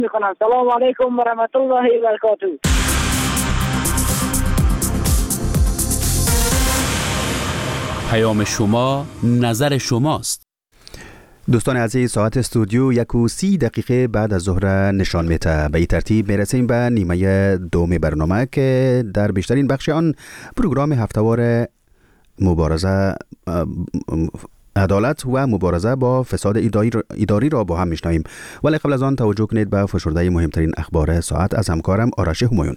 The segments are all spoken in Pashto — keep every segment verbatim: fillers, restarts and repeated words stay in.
میکنم. سلام علیکم و رحمت الله و برکاته. پیام شما نظر شماست. دوستان عزیز، ساعت استودیو یک و سی دقیقه بعد از ظهر نشان میده. به این ترتیب میرسیم به نیمه دوم برنامه که در بیشترین بخش آن پروگرام هفتهوار مبارزه عدالت و مبارزه با فساد اداری را با هم میشنویم. ولی قبل از آن توجه کنید به فشرده مهمترین اخبار ساعت از همکارم آرش همایون.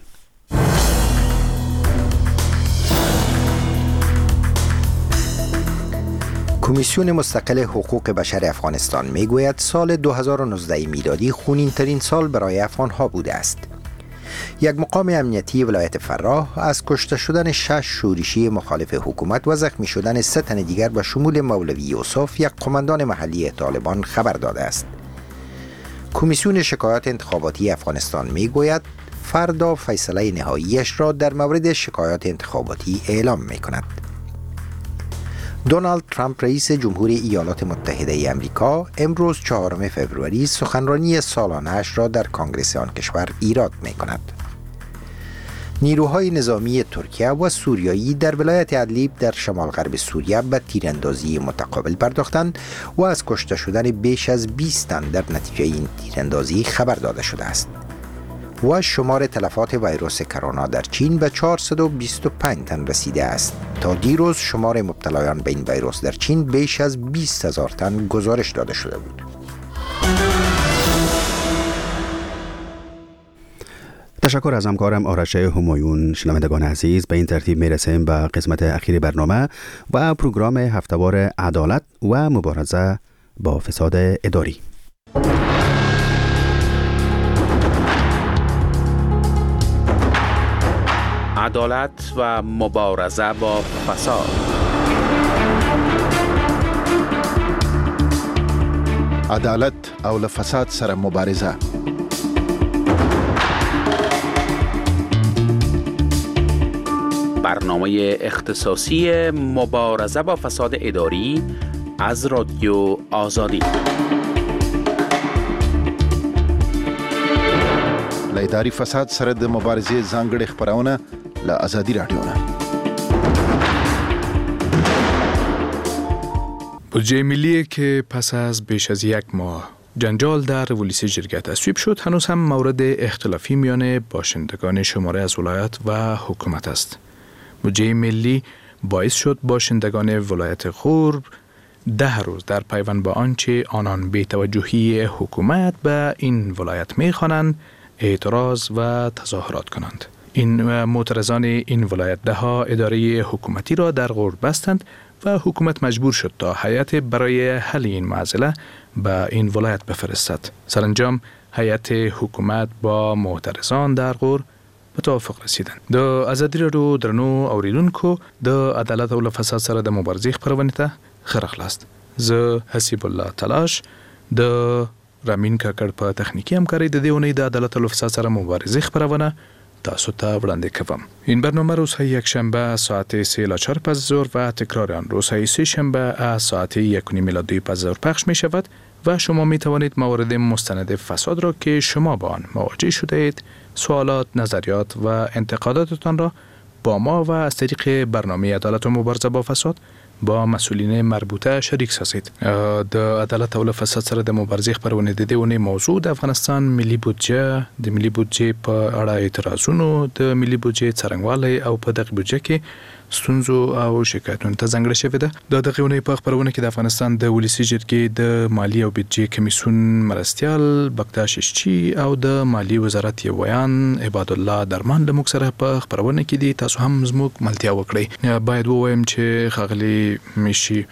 کمیسیون مستقل حقوق بشر افغانستان میگوید سال دو هزار و نوزده میلادی خونین ترین سال برای افغانها بوده است. یک مقام امنیتی ولایت فراه از کشته شدن شش شورشی مخالف حکومت و زخمی شدن سه تن دیگر به شمول مولوی یوسف، یک قماندان محلی طالبان، خبر داده است. کمیسیون شکایات انتخاباتی افغانستان میگوید فردا فیصله نهاییش را در مورد شکایات انتخاباتی اعلام میکند. دونالد ترامپ رئیس جمهوری ایالات متحده ای آمریکا امروز چهارم فوریه سخنرانی سالانه‌اش را در کنگره آن کشور ایراد می‌کند. نیروهای نظامی ترکیه و سوریایی در ولایت ادلیب در شمال غرب سوریه به تیراندازی متقابل پرداختند و از کشته شدن بیش از بیست تن در نتیجه این تیراندازی خبر داده شده است. و شمار تلفات ویروس کرونا در چین به چهارصد و بیست و پنج تن رسیده است. تا دیروز شمار مبتلایان به این ویروس در چین بیش از بیست هزار تن گزارش داده شده بود. تشکر از همکارم آرش همایون. شنوندگان عزیز، به این ترتیب میرسیم به قسمت اخیر برنامه و پروگرام هفتهوار عدالت و مبارزه با فساد اداری. عدالت و مبارزه با فساد. عدالت او له فساد سره مبارزه. برنامه اختصاصی مبارزه با فساد اداری از رادیو آزادی. له اداري فساد سره د مبارزې ځانګړې خبرونه له آزادي رادیو نه. بودجه ملی که پس از بیش از یک ماه جنجال در ولسی جرگه تصویب شد، هنوز هم مورد اختلافی میان باشندگان شماره از ولایت و حکومت است. بودجه ملی باعث شد باشندگان ولایت غور ده روز در پیوند با آنچه آنان بی‌توجهی حکومت به این ولایت می‌خوانند اعتراض و تظاهرات کنند. این معترضان این ولایت ده ها اداره حکومتی را در غور بستند و حکومت مجبور شد تا هیئت برای حل این معضله به این ولایت بفرستد. سرانجام هیئت حکومت با معترضان در غور به توافق رسیدند. د آزادی رادیو درنو اوریدونکو د عدالت او فساد سره د مبارزې خبرونه ته خرخلاست. زه حسیب الله تلاش د رامین کاکړ په تخنیکی همکاری د دې اونۍ د عدالت او فساد سره مبارزې خبرونه تاسو ته وړاندې کوم. این برنامه روزهای یک شنبه ساعت سه الی چهار پس ظهر و تکرار آن روزهای سه شنبه از ساعت یک و نیم الی دو پس ظهر پخش می شود و شما می توانید موارد مستند فساد را که شما با آن مواجه شده اید، سوالات، نظریات و انتقاداتتان را با ما و از طریق برنامه عدالت و مبارزه با فساد با مسئولین مربوطه شریک سازید. د عدالت او فساد سره د مبارزې خبرونه د دې ونې موضوع د افغانستان ملي بودجه، د ملي بودجه په اړه اعتراضونو، د ملي بودجه څرنګوالی او په دغه بودجه کې ستونزو او شکایتونو ته ځانګړې شوې ده. د دغه ونې په خبرونه کې د افغانستان د ولسی جرګې د مالی او بودجه کمیسیون مرستیال بکتاش اشچی او د مالی وزارت یو ویان عباد الله درمان د موږ سره په خبرونه کې دي. تاسو هم زموږ ملتیا وکړئ. باید ووایم چې خاغلی میشي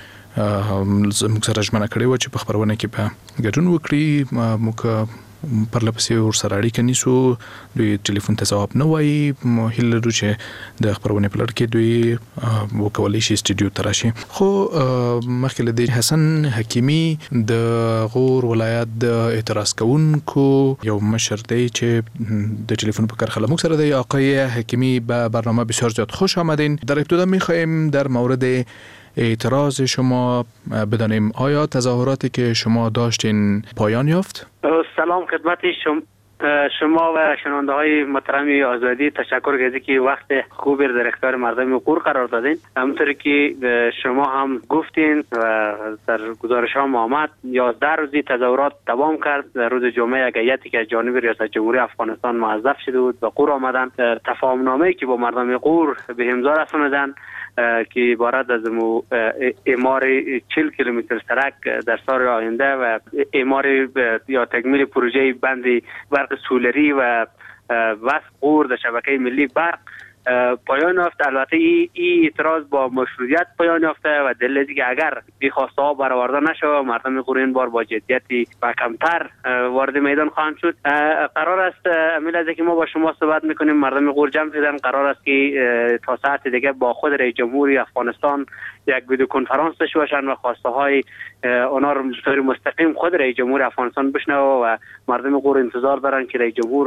موږ سره ژمنه کړې و چې په خبرونه کې به ګډون وکړي. موږ پرلپسې ورسره اړیکه نیسو. دوی ټلیفون ته ځواب نه وایي. هیله لرو چې د خبرونې په لړ کې دوی وکولی شي استودیو ته راشي. خو مخکې له دې حسن حکیمي د غور ولایت د اعتراض کوونکو یو مشر دی چې د ټلیفون په کرخه له موږ سره دی. آقای حکیمی به برنامه بسیار زیاد خوش آمدین. در ابتدا می‌خواهیم در مورد اعتراض شما بدانیم آیا تظاهراتی که شما داشتین پایان یافت؟ سلام خدمت شما شما و شنونده های محترم آزادی تشکر گذاری که وقت خوبی در اختیار مردم قور قرار دادین. همونطوری که شما هم گفتین و در گزارش ها آمد یازده روزی تظاهرات دوام کرد. در روز جمعه یک هیئتی که از جانب ریاست جمهوری افغانستان موظف شده بود به قور آمدن. تفاهم نامه‌ای که با مردم قور به امضا رساندن که عبارت از اعمار چهل کیلومتر سرک در سال آینده و اعمار یا تکمیل پروژه بند برق سولری و وصل قور در شبکه ملی برق پایان یافت. البته این ای اعتراض با مشروعیت پایان یافته و دلیلی که اگر این خواسته ها برآورده نشود مردم قور این بار با جدیتی و کمتر وارد میدان خواهند شد. قرار است امیل از که ما با شما صحبت میکنیم مردم قور جمع شدن. قرار است که تا ساعت دیگه با خود رئیس جمهوری افغانستان یک ویدیو کنفرانس داشته باشند و خواسته های اونا رو بطور مستقیم خود رئیس جمهور افغانستان بشنوه و مردم قور انتظار دارن که رئیس جمهور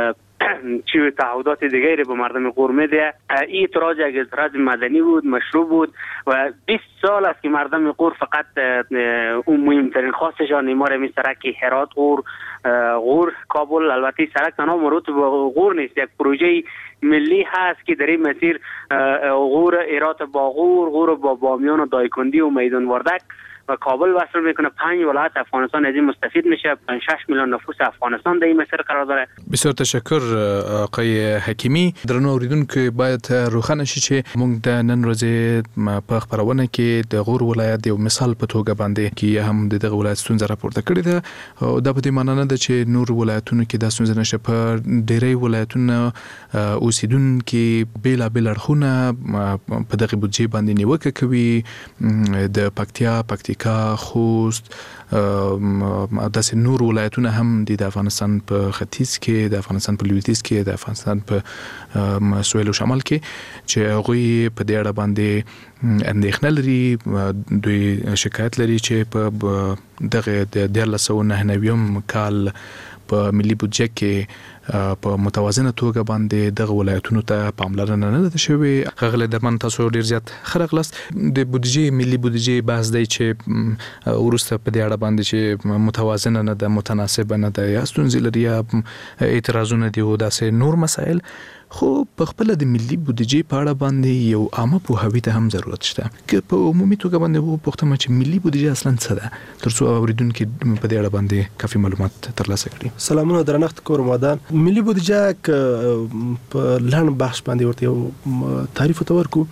چی تعهدات دیگری به مردم قور میده. این اعتراض یک اعتراض مدنی بود، مشروع بود و بیست سال است که مردم قور فقط اون مهمترین خواستشان اعمار می سرک هرات قور قور کابل. البته سرک تنها مربوط به قور نیست، یک پروژه ملی هست که در این مسیر قور هرات با قور قور با بامیان و دایکندی و میدان وردک و کابل وصل میکنه. پنج ولایت افغانستان از این مستفید میشه. پنج شش میلیون نفوس افغانستان در این مسیر قرار داره. بسیار تشکر آقای حکیمی. درنو اوریدونکو باید روښانه شي چې موږ د نن ورځې په خبرونه کې د غور ولایت یو مثال په توګه باندې کې هم د دغه ولایت ستونزه راپورته کړې ده. دا په دې معنی نه ده چې نور ولایتونو کې دا ستونزه نشته. په ډېری ولایتونو اوسیدونکو بیلابیل اړخونه په دغه بودجې باندې نیوکه کوي. د پکتیا پکتیکا خوست داسې نور ولایتونه هم د افغانستان په ختیځ کې د افغانستان په لویدیځ کې د افغانستان په سویل او شمال کې چې هغوی په دې اړه باندې اندېښنه لري. دوی شکایت لري چې په دغه د دیارلس سوه نهه نوي کال په ملي بودجه کې په متوازنه توګه باندې دغه ولایتونو ته پاملرنه نه ده شوې. ښاغلی درمن تاسو ډیر زیات ښه راغلاست. د بودجې ملي بودجې بحث دی چې وروسته په دې اړه باندې چې متوازنه نه ده، متناسبه نه ده، یا ستونزې لري یا اعتراضونه دي او داسې نور مسایل. خو په خپل د ملي بودجې په اړه باندې یو عامه پوهاوي ته هم ضرورت شته که په عمومي توګه باندې وپوښتم چې ملي بودجه اصلا څه ده ترڅو اوریدونکو په دې اړه باندې کافي معلومات ترلاسه کړي. سلامونه درنښت کوم مدان. ملي بودجه په لړن بحث باندې ورته یو تعریف ورکو.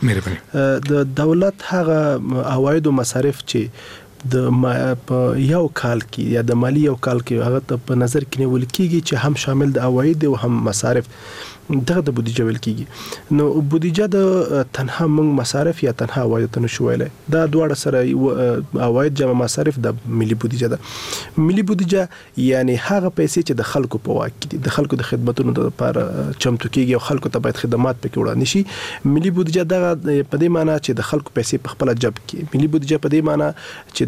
د دولت هغه عواید او مصارف چې د یو کال کې یا د مالی یو کال کې هغه په نظر کې نیول کیږي چې هم شامل د عواید او هم مصارف دغه د بودجه ویل کیږي. نو بودجه د تنها موږ مصارف یا تنها عواید ته نشو ویلای. دا دواړه سره عواید جمع مصارف د ملي بودجه ده. ملي بودجه یعنی هغه پیسې چې د خلکو په واک کې دي، د خلکو د خدماتونو لپاره چمتو کیږي او خلکو ته باید خدمات پکې وړاندې شي. ملي بودجه دغه په دې معنی چې د خلکو پیسې په خپل جب کې، ملي بودجه په دې معنی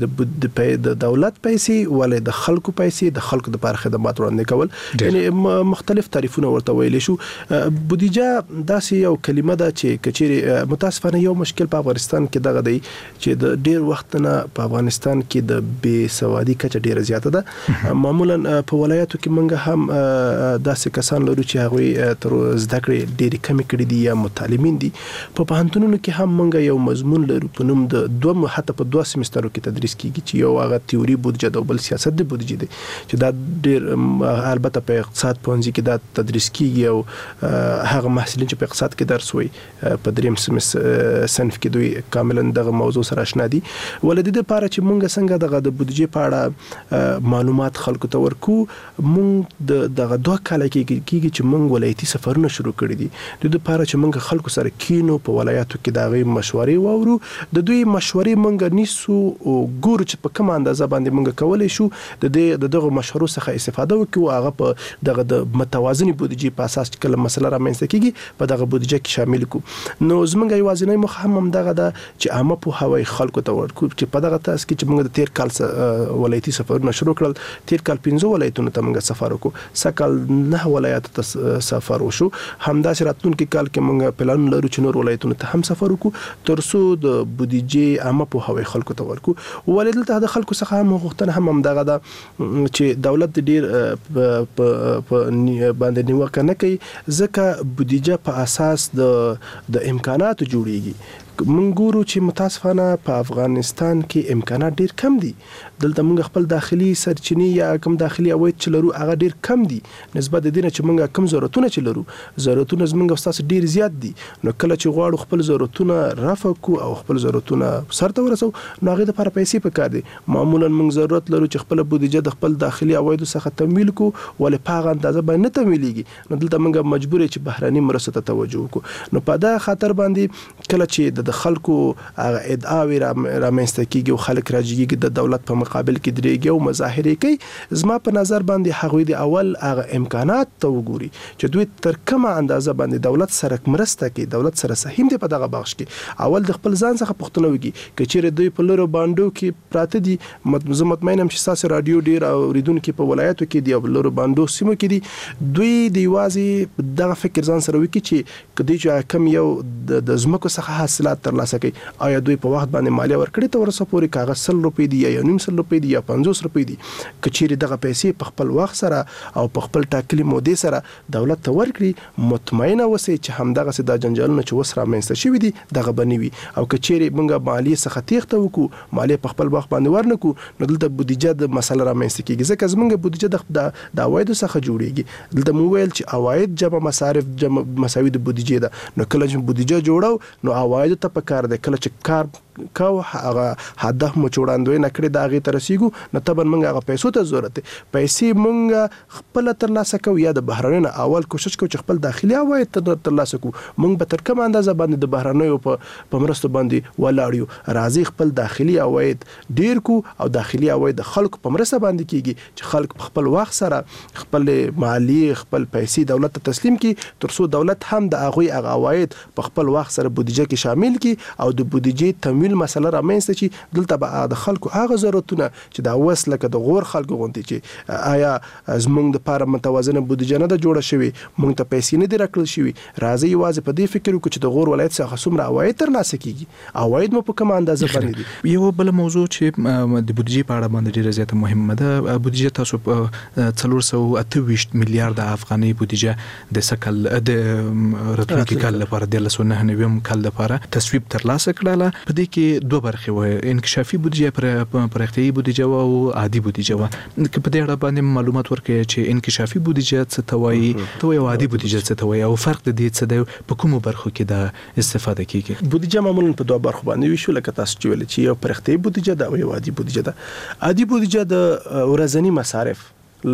چې د دولت پیسې ولې د خلکو پیسې د خلکو لپاره خدمات وړاندې کول. یعنی مختلف تعریفونه ورته ویل شو. بودجه داسې یو کلمه ده چې کچېری متاسفانه یو مشکل په افغانستان کې دغه دی چې د ډیر وخت نه په افغانستان کې د بې سوادي کچه ډیره زیاته ده. معمولا په ولایتو کې موږ هم داسې کسان لرو چې هغوی تر زده کړې ډېرې کمې کړي دي یا متعلمین دي. په پوهنتونونو کې هم موږ یو مضمون لرو په نوم د دوه حتی په دوه سمسترو کې تدریس کیږي چې یو هغه تیوري بودجه ده او بل سیاست د بودجه دی چې دا ډېر البته په اقتصاد پوهنځي کې دا تدریس کیږي او هغه محصلین چې په اقتصاد کې درس وایي په دریم صنف کې دوی کاملا دغه موضوع سره آشنا دي. ولې د لپاره چې مونږ څنګه دغه د بودجې په اړه معلومات خلکو ته ورکو، مونږ د دغه دوه کال کې کېږي چې مونږ ولایتي سفرونه شروع کړي دي د لپاره چې مونږ خلکو سره کینو په ولایتو کې دغه مشورې واورو، د دوی مشورې مونږ نیسو او ګورو چې په کومه اندازه باندې مونږ کولای شو د دې دغه مشورو څخه استفاده وکړو هغه په دغه د متوازنې بودجې په اساس کله مسله رامنځته کیږي په دغه بودجه کې شامل کو. نو زمونږ یوازینی موخه هم دغه ده چې عامه پوهاوی خلکو ته ورکو چې په دغه تاسو کې چې موږ د تیر کال ولایتي سفرونه شروع کړل، تیر کال پنځه ولایتونو ته موږ سفر وکړو، سکل نه ولایت ته سفر وشو، همداسې راتلونکي کال کې موږ پلان لرو چې نور ولایتونو ته هم سفر وکړو ترڅو د بودجې عامه پوهاوی خلکو ته ورکو. ولې دلته د خلکو څخه هم غوښتنه هم همدغه ده چې دولت ډیر په باندې نیوکه نه کوي ځکه بودیجه په اساس د د امکاناتو جوړیږي. موږ ګورو چې متاسفانه په افغانستان کې امکانات ډیر کم دي. دلته موږ خپل داخلي سرچینې یا کوم داخلي عواید چې لرو هغه ډیر کم دي نسبت د دې نه چې موږ کم ضرورتونه چې لرو. ضرورتونه زموږ ستاسو ډیر زیات دي. نو کله چې غواړو خپل ضرورتونه رفع کو او خپل ضرورتونه سرته ورسو نو هغه د لپاره پیسې پکار دي. معمولا موږ ضرورت لرو چې خپل بودیجه د خپل داخلي عواید څخه تمویل کو ولې په هغه اندازه باندې نه تمویلېږي. نو دلته موږ مجبور یو چې بهراني مرستو ته توجه وکړو. نو په دا خاطر باندې کله چې د خلکو هغه ادعاوي رامنځته کیږي او خلک راځي د دولت په مقابل کې درېږي او مظاهره کوي زما په نظر باندې هغوی د اول هغه امکانات ته وګوري چې دوی تر کومه اندازه باندې دولت سره مرسته کوي دولت سره سهم دی په دغه بخش کې. اول د خپل ځان څخه پوښتنه وکړي چې چیرې دوی په لورو باندې کې پراته دي. زه مطمئنم چې تاسو رادیو ډیر اوریدونکو په ولایتو کې دی او لورو باندې سیمو کې دي دوی د یوازې دغه فکر ځان سره وکړي چې کدی چې کم یو د زمکو څخه حاصلات ترلاسه کوي آیا دوی په وخت باندې مالیه ورکړي ته ورسره پورې کاغذ سل روپۍ دی یا نیم سل روپۍ دی یا پنځوس روپۍ دی کچېری دغه پیسې په خپل وخت سره او په خپل ټاکلي مودې سره دولت ته ورکړي مطمئنه اوسئ چې همدغه سي د جنجالونه چې وسره رامنځته شوي دي دغه بنوي. او کچېری موږ مالیه څخه تیښته وکړو مالیه په خپل وخت باندې ورنکو نو دلته بودیجه د مسله رامنځته کیږي ځکه زموږ بودیجه د د عوایدو څخه جوړیږي. دلته مو ویل چې عواید جمع مصارف جمع مساوي د بودیجه ده. نو کله چې بودیجه جوړو نو عواید ته پکار ده کله چې کار کو هغه هدف مو چوړاندوي نکړي دا غي ترسيګو نو تبن منګه هغه پیسو ته ضرورت پیسې منګه خپل ترلاسه کو یا د بهرنۍ اول کوشش کو چې خپل داخلي عواید ترلاسه کو منګ به تر کوم اندازه باندې د بهرنۍ په پمرستو باندې ولاړیو راځي خپل داخلي عواید ډیر کو او داخلي عواید د خلکو پمرسته باندې کیږي چې خلک خپل وخت سره خپل مالی خپل پیسې دولت ته تسلیم کی ترڅو دولت هم د هغه هغه عواید په خپل وخت سره بودیجه کې شامل کی او د بودیجه تمویل مسله رامنځته چې دلته به د خلکو هغه ضرورتونه چې دا وسله کې د غور خلکو غونډي چې آیا زمونږ د لپاره متوازنه بودیجه نه د جوړه شوی مونږ ته پیسې نه دی راکړل شوی راځي یوازې په دې فکر وکړو چې د غور ولایت څخه څومره عواید ترلاسه کیږي عواید مو په کومه اندازه باندې دي. یو بل موضوع چې د بودیجې په اړه باندې ډیره زیاته مهمه ده. بودیجه تاسو په څلور سوه اته ویشت میلیارډ افغاني بودیجه د سکل د راتلونکي کال لپاره د لسو نه نویم کال لپاره تصویب ترلاسه کړله. په دې کې دوه برخې وې انکشافي بودیجه پر پرختیايي بودیجه او عادي بودیجه و. که په دې اړه باندې معلومات ورکړئ چې انکشافي بودیجه څه ته وایي او عادي بودیجه څه ته وایي او فرق د دې څه دی په کومو برخو کې د استفاده کیږي. بودیجه معمولا په دوه برخو باندې ویشو لکه تاسو چې ویل چې یو پرختیايي بودیجه ده او یو عادي بودیجه ده. عادي بودیجه د ورځنی مصارف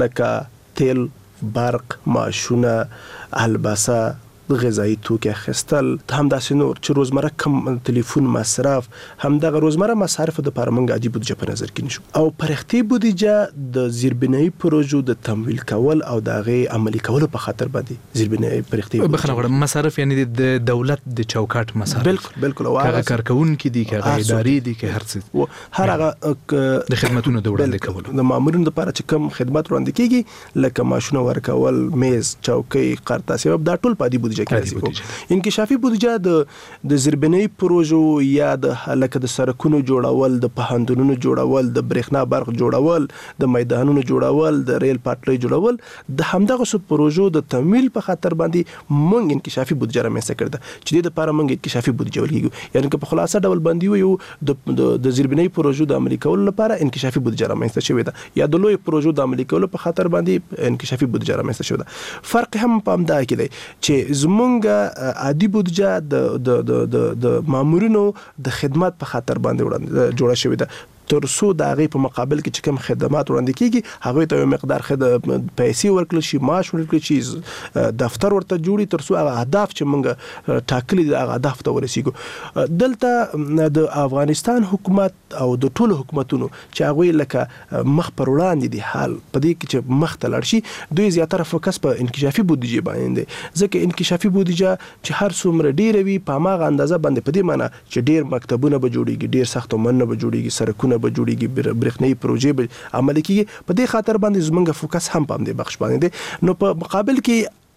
لکه تیل برق معاشونه الباسه غذایی توکي اخیستل همداسې نور چې روزمره کم تلیفون مصرف همدغه روزمره مصارف د لپاره موږ عادي بودیجه په نظر کې نیسو. او پرختي بودیجه د زیربنایي پروژو د تمویل کول او د غي عملي کولو په خاطر باندې زیربنایي پرختي بخنه مصارف یعنی د دولت د چوکاټ مصارف بالکل بالکل او هغه کارکونکو دي که اداري دي که هر څه هر هغه د خدماتونو د وړاندې کولو د مامورینو لپاره چې کوم خدمات وړاندې کیږي لکه ماشونه ورکول میز چوکۍ قرطاسي دا ټول په دې انکشافي بودیجه د د زیربنایي پروژو یا د لکه د سړکونو جوړول د پهندونونو جوړول د برېښنا برق جوړول د میدانونو جوړول د ریل پټلۍ جوړول د همدغه سو پروژو د تمویل په خاطر باندې مونږ انکشافي بودیجه رامنځته کړه چې د لپاره مونږ انکشافي بودیجه ولګو یعنی که په خلاصه ډول باندې یو د د زیربنایي پروژو د عملي کولو لپاره انکشافي بودیجه رامنځته شوې ده یا د لوی پروژو د عملي کولو په خاطر باندې انکشافي بودیجه رامنځته شوې ده. فرق هم په همدا کې دی چې زمونږ عادي بودیجه د د د د مامورینو د خدمات په خاطر باندې وړاندې جوړه شوې ده ترڅو د هغې په مقابل کې چې کوم خدمات وړاندې کیږي هغوی ته یو مقدار پیسې ورکړل شي معاش ورکړل شي دفتر ورته جوړي ترڅو هغه اهداف چې موږ ټاکلي دي هغه اهداف ته ورسیږو. دلته د افغانستان حکومت او د ټولو حکومتونو چې هغوی لکه مخ پر وړاندې دي حال په دې کې چې مخ ته لاړ شي دوی زیاتره فوکس په انکشافي بودیجې باندې دی ځکه انکشافي بودیجه چې هر څومره ډیره وي په هماغه اندازه باندې په دې معنی چې ډیر مکتبونه به جوړیږي ډیر ساختمانونه به جوړیږي سړکونه به جوړیږي برېښنايي پروژې به عملي کیږي په دې خاطر باندې زمونږ فوکس هم په دې بخش باندې دی. نو په مقابل کې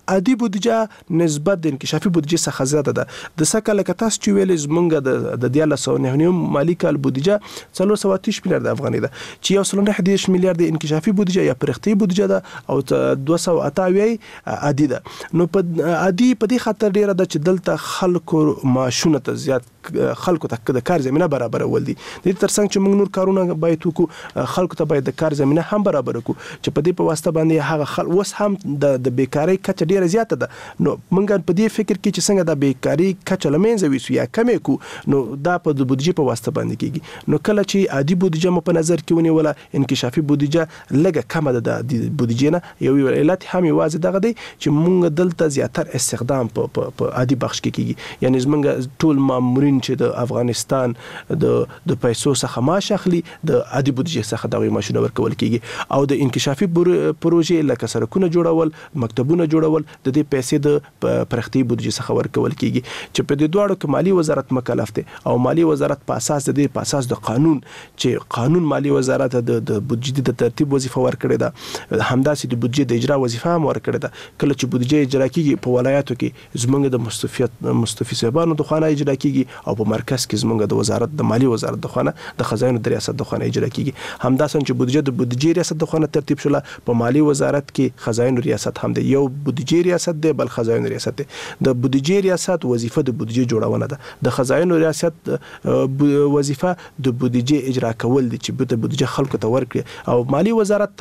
عادي بودیجه نسبت د انکشافي بودیجه څخه زیاته ده. د سکه لکه تاسو چې ویلې زمونږ د دیارلس سوه نهه نیم مالي کال بودیجه څلور سوه اتیا میلیارد افغانۍ ده چې یو سل نهه دېرش میلیارد انکشافي بودیجه یا پرختي بودیجه ده او دوه سوه اته اویا عادي ده. نو په عادي په دې خاطر ډیره ده چې دلته خلکو معاشونه ته زیات خلکو ته د کار زمينه برابرول دي. د دې ترڅنګ چې موږ نور کارونه باید وکړو، خلکو ته باید د کار زمينه هم برابر کړو چې په دې په واسطه باندې هغه خل اوس هم د د بیکاری کچه ډیره زیاته ده. نو موږ په دې فکر کې چې څنګه د بیکاری کچه لمنځه ویسو یا کمې کو، نو دا په د بودیجې په واسطه باندې کیږي. نو کله چې عادي بودیجه مو په نظر کې ونیوله، انکشافي بودیجه لږه کمه ده د بودیجې نه. یو علت هم یوازې دغه دی چې موږ دلته زیاتر استخدام په عادي بخش کې کیږي. یعنی زمونږ ټول مامورین چې د افغانستان د د پیسو څخه معاش اخلي د عادي بودیجې څخه دغه معاشونه ورکول کیږي، او د انکشافي پروژې لکه سړکونه جوړول، مکتبونه جوړول د دې پیسې د پرختي بودیجې څخه ورکول کیږي چې په دې دواړو کې مالی وزارت مکلف دی. او مالی وزارت په اساس د دې په اساس د قانون چې قانون مالی وزارت د د بودیجې د ترتیب وظیفه ورکړې ده، همداسې د بودیجې د اجرا وظیفه هم ورکړې ده. کله چې بودیجې اجرا کیږي په ولایاتو کې زمونږ د مستفیت مستفی صاحبانو د خانه اجرا کیږي، او په مرکز کې زمونږ د وزارت د مالی وزارت د خانه د خزانو د ریاست د خانه اجرا کیږي. همداسې چې بودیجه د بودیجې ریاست د خانه ترتیب شوله، په مالی وزارت کې خزانو ریاست هم دی. یو بودیجې ریاست دی، بل خزانو ریاست دی. د بودیجې ریاست وظیفه د بودیجې جوړونه ده، د خزانو ریاست وظیفه د بودیجې اجرا کول دي چې د بودیجې خلکو ته ورکړي. او مالی وزارت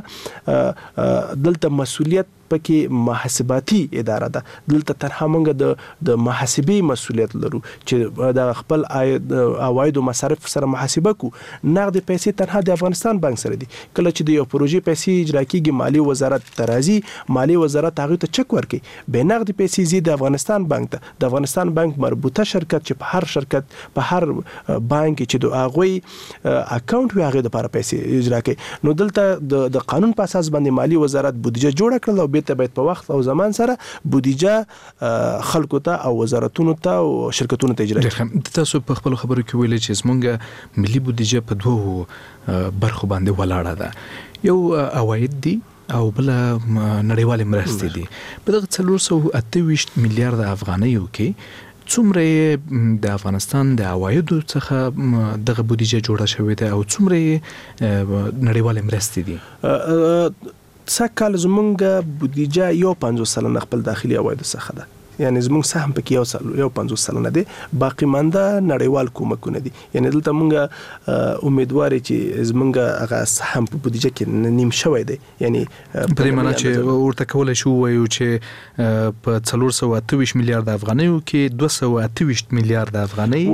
تنها دلته مسؤلیت پکې محاسباتي اداره ده. دلته تنها موږ د د محاسبې مسؤلیت لرو چې د خپل عواید او مصارف سره محاسبه کو. نقد پیسې تنها د افغانستان بانک سره دي. کله چې د یو پروژې پیسې اجرا کیږي، مالی وزارت ترازی مالی وزارت هغه ته چک ورکړي. به نقد پیسې زی د افغانستان بانک ته، د افغانستان بانک مربوطه شرکت چې په هر شرکت په هر بانک چې د هغه اکاونټ وي هغه د لپاره پیسې اجرا کوي. نو دلته د قانون په اساس باندې مالی وزارت بودیجه جوړ کړل، او ته باید په وخت او زمان سره بودیجه خلکو ته او وزارتونو ته او شرکتونو ته اجرا کړي. تاسو په خپل خبرو کې ویل چې زمونږ ملي بودیجه په دوه برخو باندې ولاړه ده، یو عواید دي او بل نړیوال مرستې دي. په دغه څلور سوه اته ویشت میلیارد افغانیو کې څومره د افغانستان د عوایدو څخه دغه بودیجه جوړه شوې ده او څومره نړیوال مرستې دي؟ سکه زمونږ بودیجه یو پنځوس سلنه خپل داخلي عواید څخه ده. یعنی زموږ سهم پکې یو سل یو پنځوس سلنه دی، باقی مانده نړیوال کومکونه دي. یعنی دلته مونږ امیدوار چې زمونږ هغه سهم په بودیجه کې نیم شوی دی. یعنی په دې معنی چې ورته کولای شو وایو چې په څلور سوه اته ویشت میلیارد افغانیو کې دوه سوه اته ویشت میلیارد افغانۍ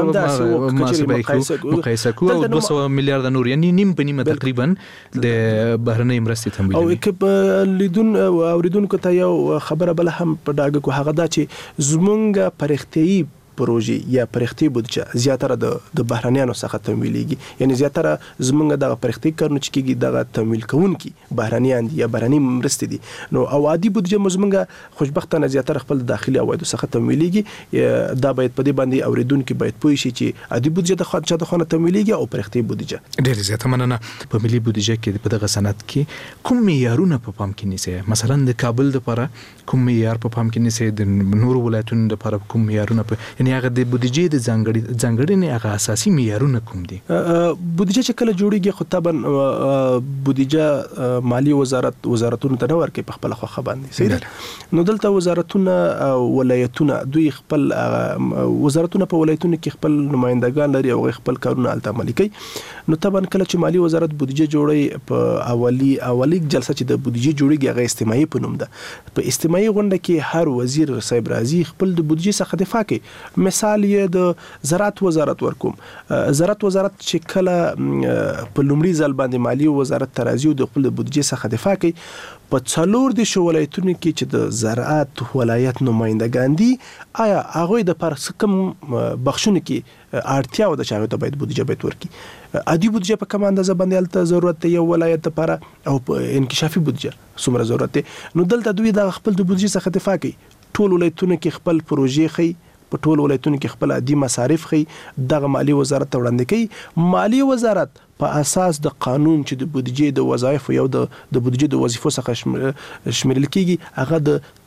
مقایسه کوو او دوه سوه میلیارد نور، یعنی نیم په نیمه تقریبا د بهرنۍ مرستې تمویلوي. او کې لیدون اوریدونکو ته یو خبره بل هم په ډاګه کو، هغه دا چې زمونږ پرختیايي پروژې یا پرختي بودیجه زیاتره د د بهرنیانو څخه تمویلېږي. یعنی زیاتره زمونږ د پرختي کارونه چې کېږي دغه تمویل کوونکي بهرنیان دي یا بهرني مرستې دي. نو او عادي بودیجه زمونږ خوشبختانه زیاتره خپل داخلي عوایدو څخه تمویلېږي. دا باید په دې باندې اوریدونکو باید پوه شي چې عادي بودیجه د خارج د خانه تمویلېږي او پرختي بودیجه. ډېر زیات مننه. په ملي بودیجه کې په دغه سند کې کوم معیارونه په پام کې نیسي؟ مثلا د کابل لپاره کوم معیار په پام کې نیسي؟ د نورو ولایتونو لپاره کوم معیارونه په یعنی هغه د بودیجې د ځانګړي ځانګړنې هغه اساسي معیارونه کوم دي؟ بودیجه چې کله جوړیږي خو طبعا بودیجه مالی وزارت وزارتونو ته نه ورکوي په خپل خوخه باندې، صحیح ده. نو دلته وزارتونه او ولایتونه دوی خپل وزارتونه په ولایتونو کې خپل نمائندگان لري او خپل کارونه الته عملي کوي. نو طبعا کله چې مالی وزارت بودیجه جوړي په اولی اولی جلسه چې د بودیجه جوړیږي هغه استماعي په نوم ده. په استماعي غونډه کې هر وزیر صاحب راځي خپل د بودیجه څخه دفاع کوي. مثال یې د زراعت وزارت ورکوم. زراعت وزارت چې کله په لومړي ځل باندې مالی وزارت ترازی د خپل بودیجه څخه دفاع کوي، په څلور د ولایتونو کې چې د زراعت ولایت نمائندگان دي، آیا هغه د پر کوم بخښونه کې اړتیا و د چاغه ته باید بودیجه باید ورکړي؟ عادي بودیجه په کوم اندازه باندې الته ضرورت دی یو ولایت لپاره، او انکشافي بودیجه څومره ضرورت دی؟ نو دلته دوی د خپل د بودیجه څخه دفاع کوي. ټول ولایتونو کې خپل پروژې خي، په ټول ولایتونو کې خپل عادي مصارف خي، دغه مالی وزارت ته وړاندې کوي. مالی وزارت په اساس د قانون چې د بودیجې د وظایف یو د د بودیجې د وظیفو څخه شمیرل کیږي، هغه د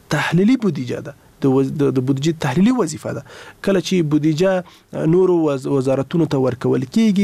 تحلیلی بودجه ده، د بودجه تحلیلی وظیفه ده. کله چې بودجه نور وزارتونو ته ورکول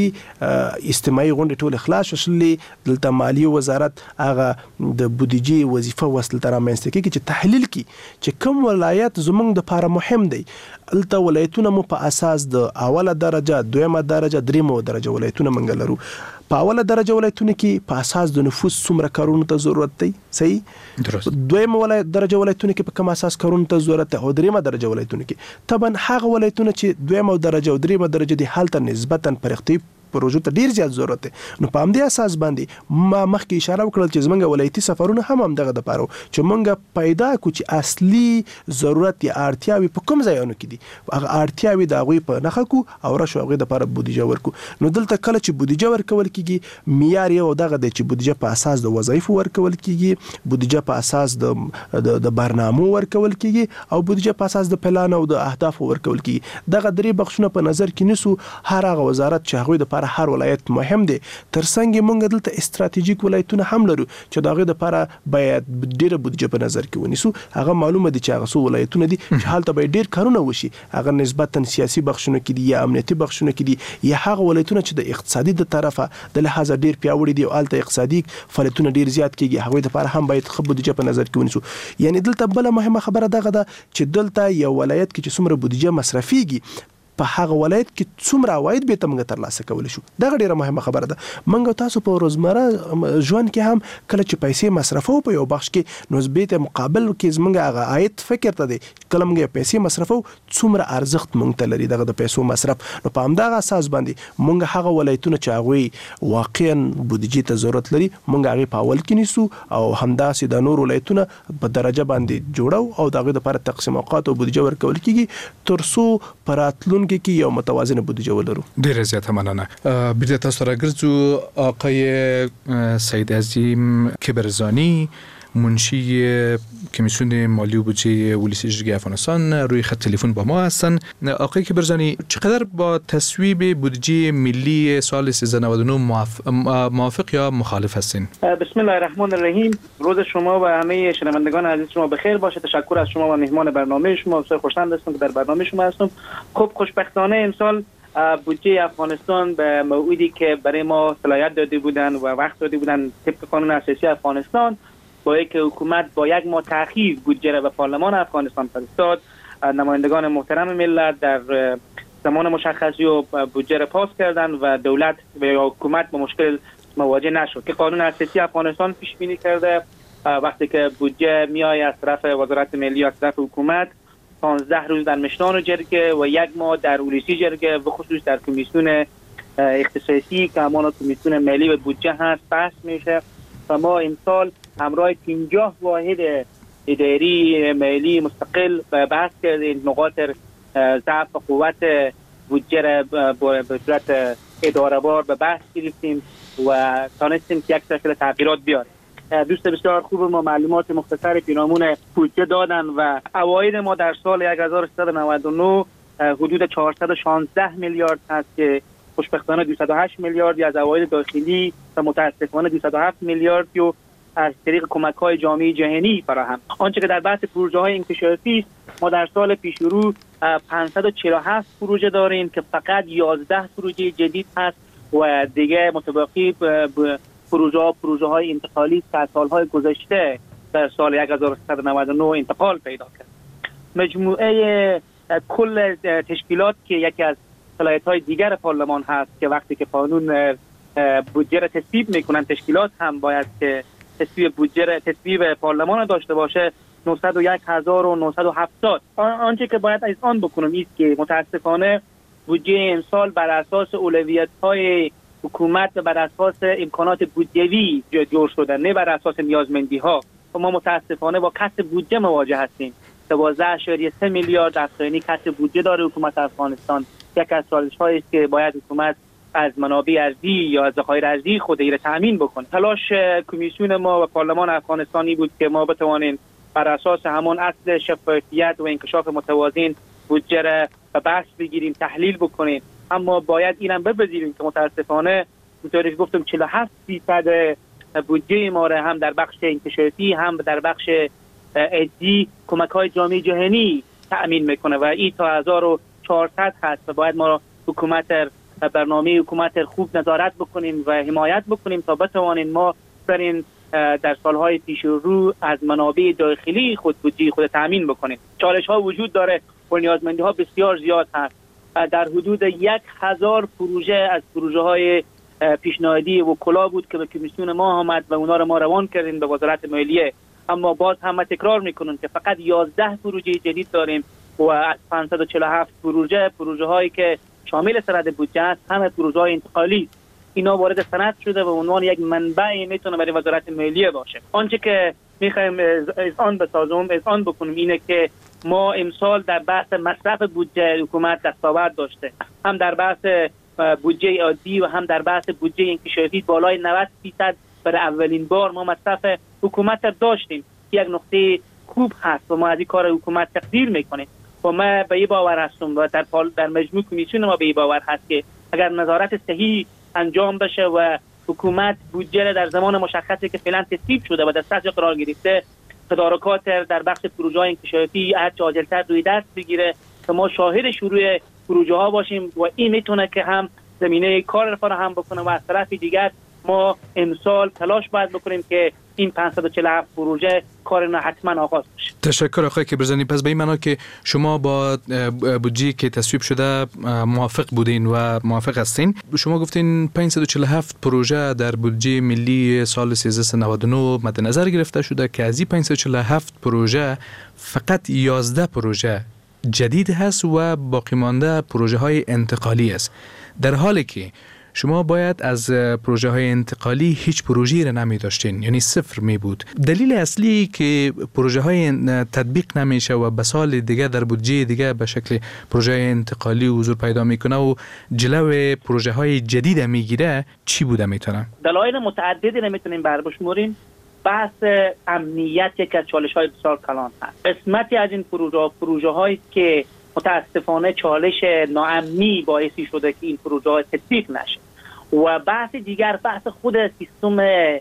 کیږي، اجتماعي غونډې ټول خلاص شولې، دلته مالیه وزارت هغه د بودجه وظیفه وسل تر امنځته کیږي چې تحلیل کی چې کوم ولایت زمونږ د لپاره مهم دی. الته ولایتونه مو په اساس د اوله درجه، دویمه درجه، دریمه درجه ولایتونه منګ لرو. په اوله درجه ولایتونه کې په اساس د نفوس څومره کارونو ته ضرورت دی، صحیح. درست. دویمه ولایت درجه ولایتونه کې په کوم اساس کارونو ته ضرورت دی، او دریمه درجه ولایتونه کې طبعا هغه ولایتونه چې دویمه درجه او دریمه درجه دی حالت نسبتا پرختي پروژو ته ډیر زیات ضرورت دی. نو په همدې اساس باندې ما مخکې اشاره وکړل چې زمونږ ولایتي سفرونه هم هم دغه د پاره چې مونږ پیدا کو چې اصلي ضرورت یا اړتیاوي په کوم ځایونو کې دي، هغه اړتیاوي د هغوی په نښه کو او راشو هغوی د لپاره بودیجه ورکو. نو دلته کله چې بودیجه ورکول کیږي معیار یو دغه دی چې بودیجه په اساس د وظایفو ورکول کیږي، بودیجه په اساس د د برنامو ورکول کیږي، او بودیجه په اساس د پلان او د اهدافو ورکول کیږي. دغه درې بخښونه په نظر کې نیسو. هر هغه وزارت چې هغوی د لپاره هر ولایت مهم دی، ترڅنګ موږ دلته استراتیژیک ولایتونه هم لرو چې دغه د لپاره باید ډیره بودیجه په نظر کې ونیسو. هغه معلومه دي چې هغه څو ولایتونه دي چې حالت به ډیر کارونه وشي، هغه نسبتا سیاسي بخښونه کې دي یا امنیتي بخښونه کې دي، یا هغه ولایتونه چې د اقتصادي د طرفه د لحاظ ډیر پیاوړي دي او الته اقتصادي فعالیتونه ډیر زیات کیږي، هغه د لپاره هم باید خو بودیجه په نظر کې ونیسو. یعنی دلته بل مهمه خبره دغه ده چې دلته یو ولایت کې چې څومره بودیجه مصرفيږي په هغه ولایت کې څومره عواید به تمغه ترلاسه کول شو. دا ډیره مهمه خبره ده. منګو تاسو په روزمره ژوند کې هم کله چې پیسې مصرفو په یو بخش کې نو زبېته مقابل کې زمونږ هغه عاید فکر ته دی کله موږ پیسې مصرفو څومره ارزښت مونږ ته لري دغه د پیسو مصرف. نو په همدغه اساس باندې مونږ هغه ولایتونه چې هغه واقعا بودیجه ته ضرورت لري مونږ هغه په اول کې نیسو او همداسې د نور ولایتونه په درجه باندې جوړو او دغه لپاره تقسیم اوقات او بودیجه ورکول کیږي ترڅو پراتلون کې یو متوازنه بودیجه ولرو. ډیره زیاته مننه. بیرته تاسو راګرځو آقای سید عظیم کبرزانی، منشی کمیسیون مالی و بودجه ولایت جرگه افغانستان روی خط تلفن با ما هستن. آقای کبرزانی، چقدر با تصویب بودجه ملی سال سیزده نود و نه موافق, موافق یا مخالف هستین؟ بسم الله الرحمن الرحیم. روز شما و همه شنوندگان عزیز شما بخیر باشه. تشکر از شما و مهمان برنامه شما. بسیار خوشحال هستم که در برنامه شما هستم. خب خوشبختانه امسال بودجه افغانستان به موعدی که برای ما صلاحیت داده بودن و وقت داده بودن طبق قانون اساسی افغانستان با یک حکومت با یک ماه تأخیر بودجه را به پارلمان افغانستان فرستاد، نمایندگان محترم ملت در زمان مشخصی و بودجه را پاس کردند و دولت و حکومت با مشکل مواجه نشد که قانون اساسی افغانستان پیش بینی کرده وقتی که بودجه میای از طرف وزارت ملی از طرف حکومت پانزده روز در مشنان جرگه و یک ماه در ولسی جرگه و خصوص در کمیسیون اختصاصی که همان کمیسیون ملی و بودجه هست بحث میشه و ما امسال همراه پنجاه واحد اداری ملی مستقل بحث کردیم، نقاط ضعف و قوت بودجه را به صورت اداره‌وار به بحث گرفتیم و تانستیم که یک سلسله تغییرات بیاریم. دوست بسیار خوب ما معلومات مختصر پیرامون بودجه دادن و عواید ما در سال هزار و سیصد و نود و نه حدود چهارصد و شانزده میلیارد هست که خوشبختانه دویست و هشت میلیارد از عواید داخلی و متاسفانه دویست و هفت میلیارد رو از طریق کمک‌های جامعه جهانی فراهم. آنچه که در بحث پروژه‌های انکشافی است، ما در سال پیش رو پانصد و چهل و هفت پروژه داریم که فقط یازده پروژه جدید هست و دیگه متباقی پروژه ها پروژه های انتقالی که سالهای گذشته در سال هزار و سیصد و نود و نه انتقال پیدا کرد. مجموعه کل تشکیلات که یکی از صلاحیت‌های دیگر پارلمان هست که وقتی که قانون بودجه را تصویب میکنن تشکیلات هم باید که تصویب بودجه را تصویب پارلمان را داشته باشه نهصد و یک هزار و نهصد و هفتاد. آنچه که باید از آن بکنم است که متاسفانه بودجه امسال بر اساس اولویت‌های حکومت و بر اساس امکانات بودجوی جور شده، نه بر اساس نیازمندی ها. و ما متاسفانه با کسر بودجه مواجه هستیم. دوازده اشاریه سه میلیارد افزایش کسر بودجه داره حکومت افغانستان. یک از چالش‌هایی است که باید حکومت از منابع ارضی یا از ذخایر ارضی خودی را تامین بکنه. تلاش کمیسیون ما و پارلمان افغانستانی بود که ما بتوانیم بر اساس همان اصل شفافیت و انکشاف متوازن بودجه را به بحث بگیریم، تحلیل بکنیم. اما باید اینم بپذیریم که متاسفانه اونطوری که گفتم چهل و هفت درصد بودجه ما را هم در بخش انکشافی هم در بخش ادی کمک های جامعه جهانی تأمین میکنه و این تا هزار و چهارصد هست و باید ما حکومت برنامه حکومت خوب نظارت بکنیم و حمایت بکنیم تا بتوانیم ما برین در سالهای پیش رو از منابع داخلی خود بودجه خود تأمین بکنیم. چالش ها وجود داره و نیازمندی ها بسیار زیاد هست. در حدود یک هزار پروژه از پروژه های پیشنهادی وکلا بود که به کمیسیون ما آمد و اونا رو ما روان کردیم به وزارت مالیه، اما باز هم تکرار میکنن که فقط یازده پروژه جدید داریم و از پانصد و چهل و هفت پروژه پروژه هایی که شامل سند بودجه است همه پروژه های انتقالی. اینا وارد سند شده و عنوان یک منبع میتونه برای وزارت مالیه باشه. آنچه که میخوایم از آن بسازم از آن بکنیم اینه که ما امسال در بحث مصرف بودجه حکومت دستاورد داشته، هم در بحث بودجه عادی و هم در بحث بودجه انکشافی بالای نود درصد برای اولین بار ما مصرف حکومت داشتیم. یک نقطه خوب هست و ما از این کار حکومت تقدیر میکنیم و ما به این باور هستم و در در مجموع کمیسیون ما به این باور هست که اگر نظارت صحیح انجام بشه و حکومت بودجه در زمان مشخصی که فعلا تصویب شده و در سطح قرار گرفته تدارکات در بخش پروژه های انکشافی هر چه عاجل‌تر روی دست بگیره که ما شاهد شروع پروژه ها باشیم و این میتونه که هم زمینه کار را فراهم بکنه و از طرف دیگر ما امسال تلاش باید بکنیم که این پانصد و چهل و هفت پروژه کار حتما آغاز بشه. تشکر آقای کبرزنی. پس به این معنا که شما با بودجه که تصویب شده موافق بودین و موافق هستین. شما گفتین پانصد و چهل و هفت پروژه در بودجه ملی سال سیزده نود و نه مد نظر گرفته شده که از این پانصد و چهل و هفت پروژه فقط یازده پروژه جدید هست و باقی مانده پروژه های انتقالی است، در حالی که شما باید از پروژه های انتقالی هیچ پروژه‌ای را نمی داشتین، یعنی صفر می بود. دلیل اصلی که پروژه های تطبیق نمیشه و به سال دیگه در بودجه دیگه به شکل پروژه انتقالی حضور پیدا میکنه و جلو پروژه های جدید میگیره چی بوده میتونه؟ دلایل متعددی نمیتونیم بر بشمریم. بحث امنیت یک از چالش های بسیار کلان هست. قسمتی از این پروژه پروژه هایی که متاسفانه چالش ناامنی باعثی شده که این پروژه ها تطبیق نشه و بحث دیگر بحث خود سیستم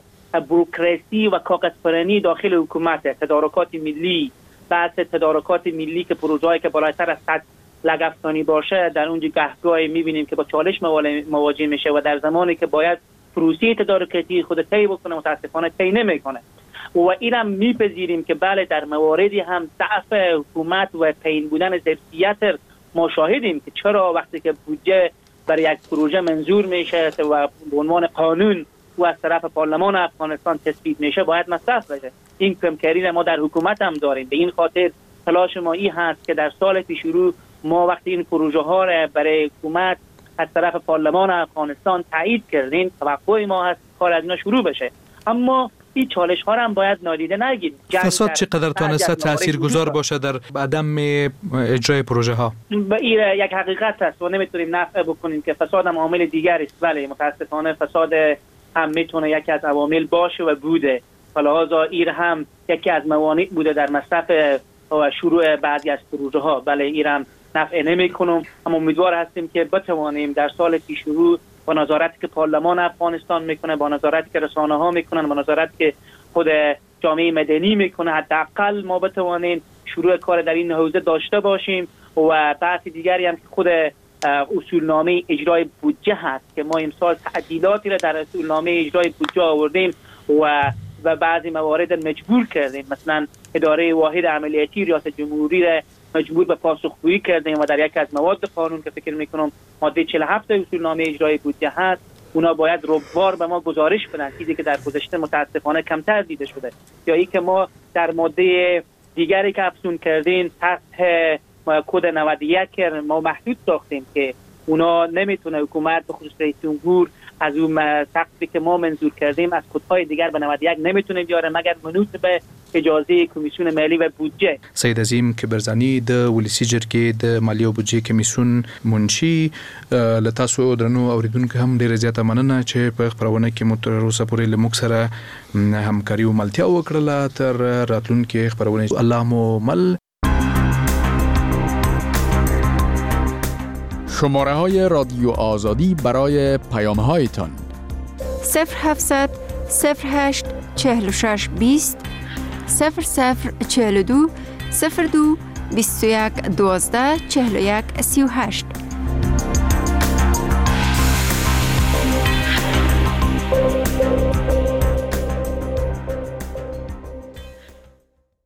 بروکراسی و کاغذپرانی داخل حکومت، تدارکات ملی، بحث تدارکات ملی که پروژه هایی که بالاتر از صد لگفتانی باشه در اونجا گهگاهی میبینیم که با چالش مواجه میشه و در زمانی که باید پروسه تدارکاتی خود طی بکنه متاسفانه طی نمیکنه و اینم میپذیریم که بله در مواردی هم ضعف حکومت و پایین بودن ظرفیت ما شاهدیم که چرا وقتی که بودجه برای یک پروژه منظور میشه و به عنوان قانون و از طرف پارلمان افغانستان تصویب میشه باید مصرف بشه. این کمکاری ما در حکومت هم داریم. به این خاطر تلاش ما این هست که در سال پیش رو ما وقتی این پروژه ها را برای حکومت از طرف پارلمان افغانستان تایید کردیم توقع ما هست کار از اینا شروع بشه، اما این چالش ها هم باید نادیده نگیریم. فساد چقدر تانسته تاثیرگذار باشه در عدم اجرای پروژه ها؟ این یک حقیقت است و نمیتونیم نفی بکنیم که فساد هم عامل دیگری است. بله متاسفانه فساد هم میتونه یکی از عوامل باشه و بوده، لذا این هم یکی از موانع بوده در مصرف و شروع بعضی از پروژه ها. بله این هم نفی نمیکنم، اما امیدوار هستیم که بتوانیم در سال پیش رو با نظارتی که پارلمان افغانستان میکنه، با نظارتی که رسانه ها میکنن، با نظارتی که خود جامعه مدنی میکنه، حداقل ما بتوانیم شروع کار در این حوزه داشته باشیم. و بحث دیگری هم که خود اصولنامه اجرای بودجه هست که ما امسال تعدیلاتی را در اصولنامه اجرای بودجه آوردیم و و بعضی موارد مجبور کردیم، مثلا اداره واحد عملیاتی ریاست جمهوری را مجبور به پاسخگویی کردیم و در یک از مواد قانون که فکر میکنم ماده چهل و هفت اصولنامه اجرای بودجه هست اونا باید ربوار به ما گزارش بدن، چیزی که در گذشته متاسفانه کمتر دیده شده. یا ای که ما در ماده دیگری که افزون کردیم تحت کد نود و یک ما محدود ساختیم که اونا نمیتونه حکومت به خصوص رئیس جمهور از اون سقفی که ما منظور کردیم از کدهای دیگر به نود و یک نمیتونه بیاره مگر منوط به اجازه کمیسیون مالی و بودجه. سید عظیم کبرزنی د ولسی جرګې د مالی او بودجه کمیسیون منشي لتاسو درنو اوریدونکو هم ډیر زیاته مننه چې په خبرونه کې مو تر اوسه پورې لموږ سره همکاري او ملتیا وکړه. تر راتلونکي خبرونه الله مو مل. شماره های رادیو آزادی برای پیام هایتان صفر هفتصد صفر هشت چهل و شش بیست صفر صفر چهل و دو صفر دو بیست و یک دوازده چهل و یک سی و هشت.